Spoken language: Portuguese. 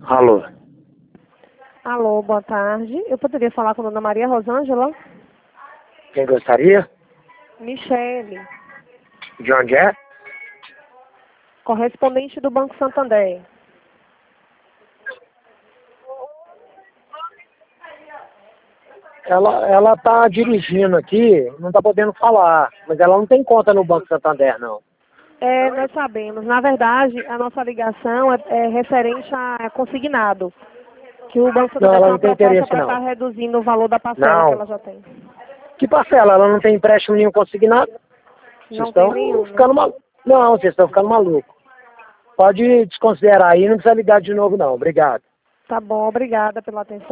Alô? Alô, boa tarde. Eu poderia falar com a dona Maria Rosângela? Quem gostaria? Michele, De onde é? correspondente do Banco Santander. Ela tá dirigindo aqui, não tá podendo falar, mas ela não tem conta no Banco Santander, não. Nós sabemos. Na verdade, a nossa ligação é referente a consignado. Que o Banco Não, Santander ela tem não uma tem proposta interesse, para não. estar reduzindo o valor da parcela que Não. ela já tem. Que parcela? Ela não tem empréstimo nenhum consignado? Vocês Não tem estão nenhuma. ficando malucos. Não, vocês estão ficando malucos. Pode desconsiderar aí, não precisa ligar de novo, não. Obrigado. Tá bom, obrigada pela atenção.